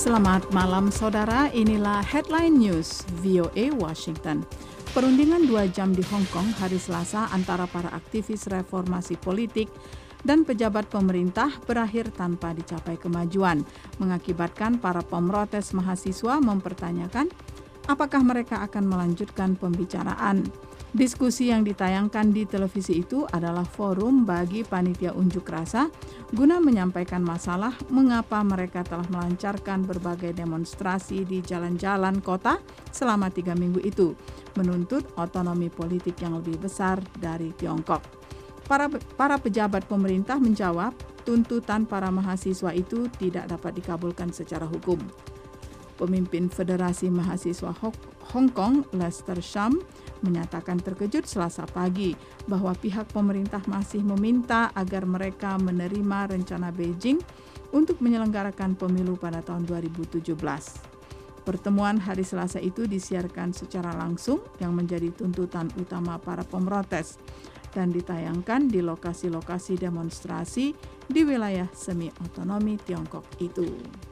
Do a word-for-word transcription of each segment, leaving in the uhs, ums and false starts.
Selamat malam saudara, inilah Headline News V O A Washington. Perundingan dua jam di Hong Kong hari Selasa antara para aktivis reformasi politik dan pejabat pemerintah berakhir tanpa dicapai kemajuan, mengakibatkan para pemrotes mahasiswa mempertanyakan apakah mereka akan melanjutkan pembicaraan. Diskusi yang ditayangkan di televisi itu adalah forum bagi panitia unjuk rasa guna menyampaikan masalah mengapa mereka telah melancarkan berbagai demonstrasi di jalan-jalan kota selama tiga minggu itu, menuntut otonomi politik yang lebih besar dari Tiongkok. Para, para pejabat pemerintah menjawab tuntutan para mahasiswa itu tidak dapat dikabulkan secara hukum. Pemimpin Federasi Mahasiswa Hong Kong, Lester Shum, menyatakan terkejut Selasa pagi bahwa pihak pemerintah masih meminta agar mereka menerima rencana Beijing untuk menyelenggarakan pemilu pada tahun dua ribu tujuh belas. Pertemuan hari Selasa itu disiarkan secara langsung yang menjadi tuntutan utama para pemrotes dan ditayangkan di lokasi-lokasi demonstrasi di wilayah semi-otonomi Tiongkok itu.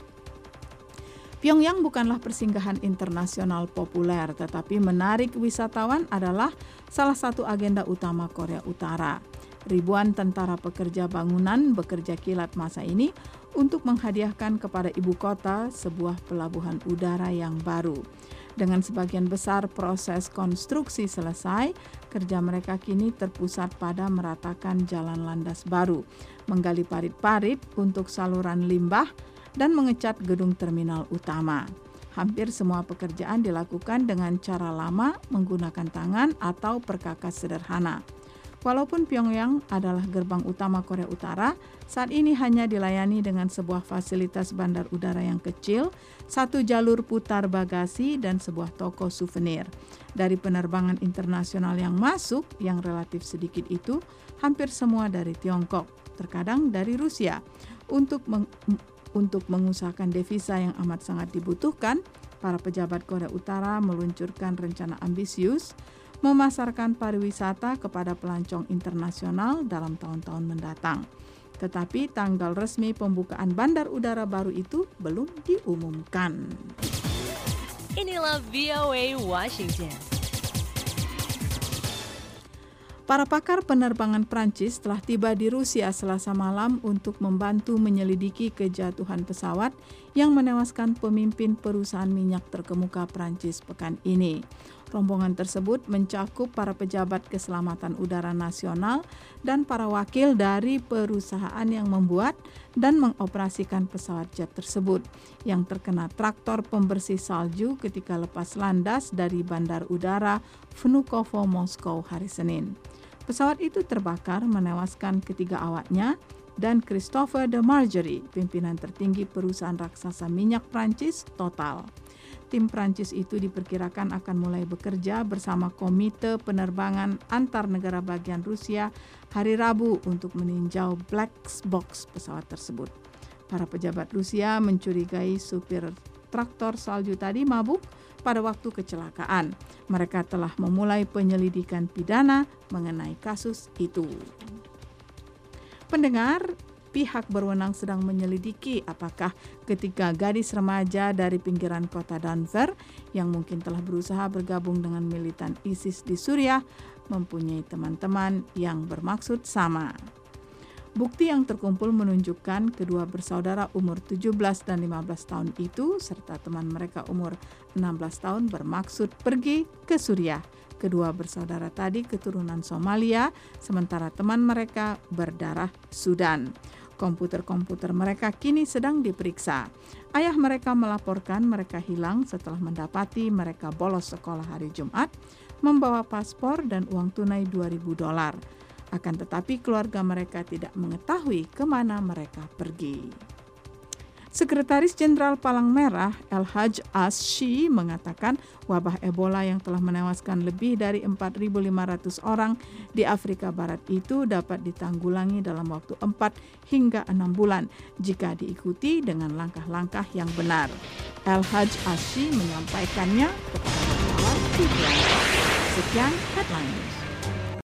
Pyongyang bukanlah persinggahan internasional populer, tetapi menarik wisatawan adalah salah satu agenda utama Korea Utara. Ribuan tentara pekerja bangunan bekerja kilat masa ini untuk menghadiahkan kepada ibu kota sebuah pelabuhan udara yang baru. Dengan sebagian besar proses konstruksi selesai, kerja mereka kini terpusat pada meratakan jalan landas baru, menggali parit-parit untuk saluran limbah, dan mengecat gedung terminal utama. Hampir semua pekerjaan dilakukan dengan cara lama menggunakan tangan atau perkakas sederhana. Walaupun Pyongyang adalah gerbang utama Korea Utara, saat ini hanya dilayani dengan sebuah fasilitas bandar udara yang kecil, satu jalur putar bagasi, dan sebuah toko souvenir. Dari penerbangan internasional yang masuk, yang relatif sedikit itu, hampir semua dari Tiongkok, terkadang dari Rusia. Untuk meng- Untuk mengusahakan devisa yang amat sangat dibutuhkan, para pejabat Korea Utara meluncurkan rencana ambisius memasarkan pariwisata kepada pelancong internasional dalam tahun-tahun mendatang. Tetapi tanggal resmi pembukaan bandar udara baru itu belum diumumkan. Inilah V O A Washington. Para pakar penerbangan Prancis telah tiba di Rusia Selasa malam untuk membantu menyelidiki kejatuhan pesawat yang menewaskan pemimpin perusahaan minyak terkemuka Prancis pekan ini. Rombongan tersebut mencakup para pejabat keselamatan udara nasional dan para wakil dari perusahaan yang membuat dan mengoperasikan pesawat jet tersebut yang terkena traktor pembersih salju ketika lepas landas dari Bandar Udara Vnukovo, Moskow hari Senin. Pesawat itu terbakar menewaskan ketiga awaknya dan Christophe de Margerie, pimpinan tertinggi perusahaan raksasa minyak Prancis, Total. Tim Prancis itu diperkirakan akan mulai bekerja bersama Komite Penerbangan Antar Negara Bagian Rusia hari Rabu untuk meninjau black box pesawat tersebut. Para pejabat Rusia mencurigai supir traktor salju tadi mabuk pada waktu kecelakaan. Mereka telah memulai penyelidikan pidana mengenai kasus itu. Pendengar, pihak berwenang sedang menyelidiki apakah ketiga gadis remaja dari pinggiran kota Denver yang mungkin telah berusaha bergabung dengan militan ISIS di Suriah mempunyai teman-teman yang bermaksud sama. Bukti yang terkumpul menunjukkan kedua bersaudara umur tujuh belas dan lima belas tahun itu serta teman mereka umur enam belas tahun bermaksud pergi ke Suriah. Kedua bersaudara tadi keturunan Somalia, sementara teman mereka berdarah Sudan. Komputer-komputer mereka kini sedang diperiksa. Ayah mereka melaporkan mereka hilang setelah mendapati mereka bolos sekolah hari Jumat, membawa paspor dan uang tunai dua ribu dolar. Akan tetapi keluarga mereka tidak mengetahui kemana mereka pergi. Sekretaris Jenderal Palang Merah El-Hajj As-Shi mengatakan wabah Ebola yang telah menewaskan lebih dari empat ribu lima ratus orang di Afrika Barat itu dapat ditanggulangi dalam waktu empat hingga enam bulan jika diikuti dengan langkah-langkah yang benar. El-Hajj As-Shi menyampaikannya kepada wartawan. Sekian Headline News.